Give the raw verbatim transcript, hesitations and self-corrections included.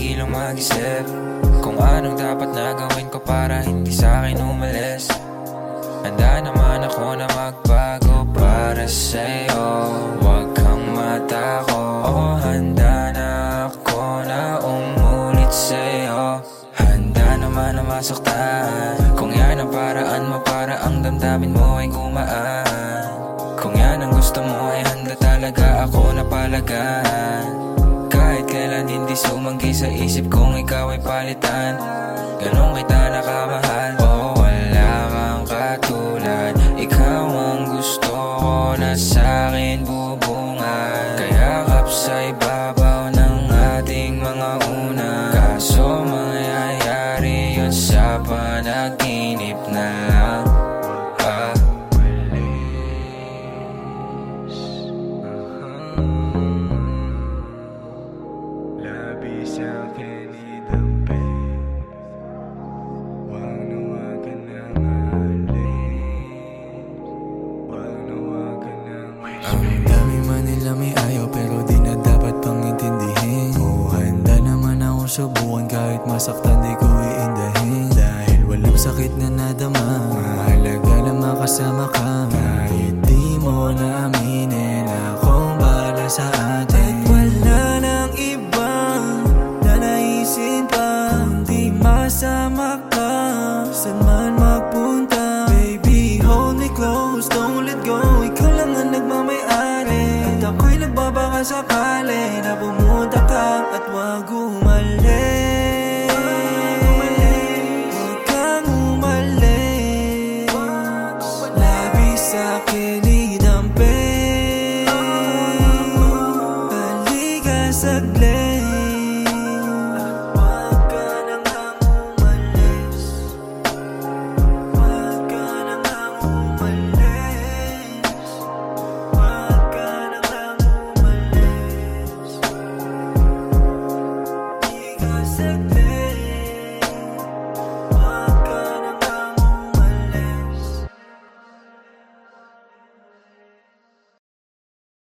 pipigilong mag-isip kung anong dapat na gawin ko para hindi sa'kin umalis. Handa naman ako na magbago para sa'yo, huwag kang matako. Oh, handa na ako na umulit sa'yo. Handa naman na masaktan kung yan ang paraan mo para ang damdamin mo ay gumaan. Kung yan ang gusto mo ay handa talaga ako na palagan. Kahit kailan hindi sumanggi sa isip kong ikaw ay palitan. Ganun kita nakamahal, oh wala kang katulad. Ikaw ang gusto ko na sa'kin bubungan. Kayakap sa ibabaw ng ating mga una. Kaso mangyayari yun sa panaginip na lang. ah. Labi sa'kin idampi, wag na wag ka nang alis, wag na wag ka nang alis. Ang dami man nila may ayaw pero di na dapat pang intindihin. Oh, handa naman ako subukan kahit masaktan di ko iindahin. Dahil walang sakit na nadama, mahalaga na makasama ka. Kahit di mo na aminin, akong bahala sa atin. Wala nang ibang nanaisin pa kundi masama ka. Saan man magpunta, baby hold me close, don't let go. Ikaw lang ang nagmamayari at ako'y nagbabaka sakali na pumunta ka at wag umalis. Huwag kang umalis. Labi sa'kin idampi, halika saglit. Wag ka nang umalis, wag ka nang umalis, wag ka nang umalis. Halika saglit.